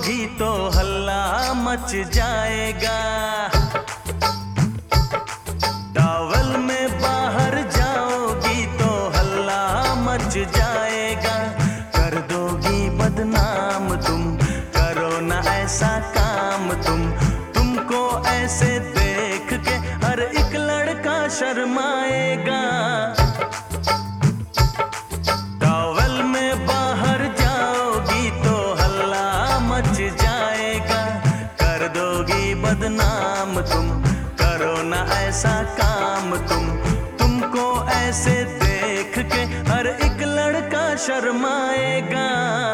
जाओगी तो हल्ला मच जाएगा। टॉवल में बाहर जाओगी तो हल्ला मच जाएगा। कर दोगी बदनाम तुम, करो ना ऐसा काम तुमको ऐसे देख के हर एक लड़का शर्माएगा। टॉवल में बाहर जाओगी तो हल्ला मच जाएगा। कर दोगी बदनाम तुम, करो ना ऐसा काम तुमको ऐसे देख के हर एक लड़का शर्माएगा।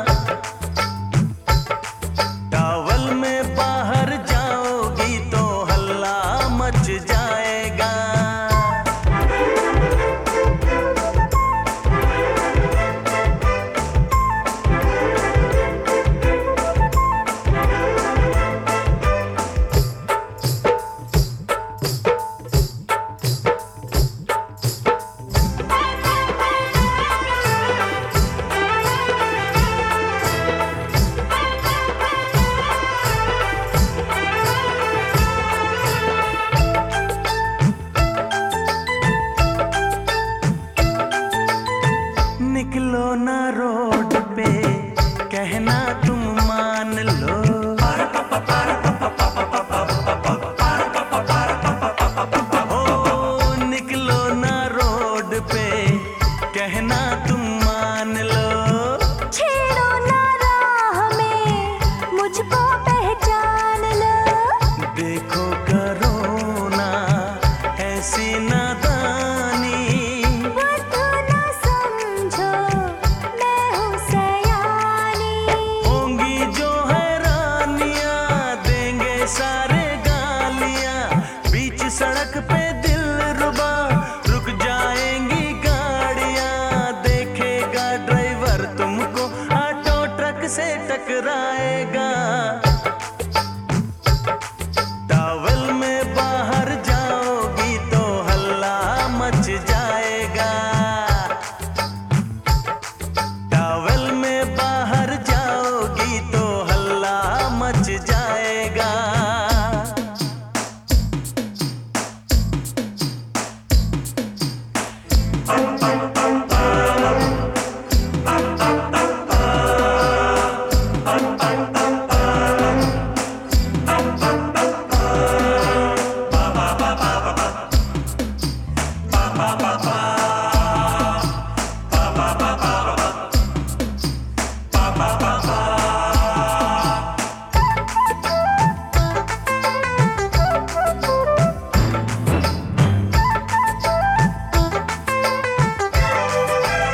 टॉवल में बाहर जाओगी तो हल्ला मच जाएगा। निकलो ना रोड पे, कहना तुम मान लो। ओ निकलो ना रोड पे, कहना तुम मान लो। छेड़ो ना राह में, मुझको पहचान लो। देखो करो ना ऐसी नादानी, सारे गालियां बीच सड़क पे दिल रुबा, रुक जाएंगी गाड़ियां। देखेगा ड्राइवर तुमको ऑटो ट्रक से टकराएगा। टॉवल में बाहर जाओगी तो हल्ला मच जाएगा। टॉवल में बाहर जाओगी तो हल्ला मच जाएगा।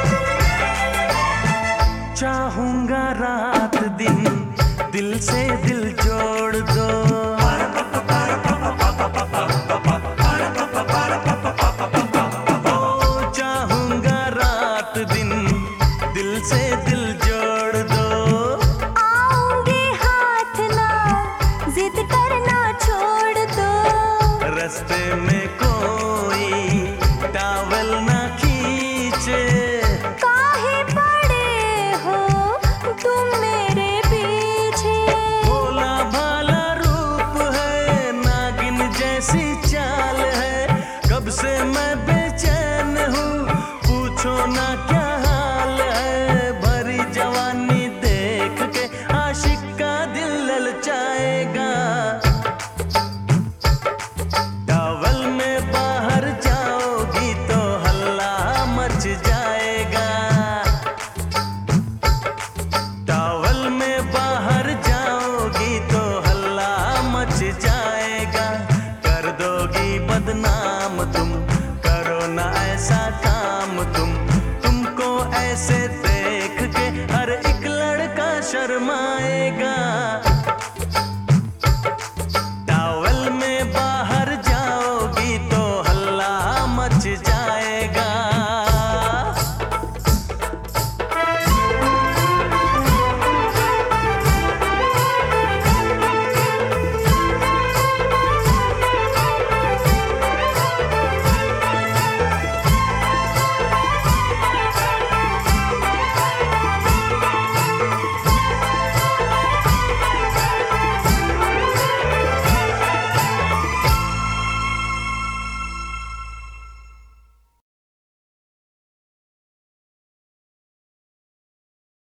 चाहूंगा रात दिन दिल से दिल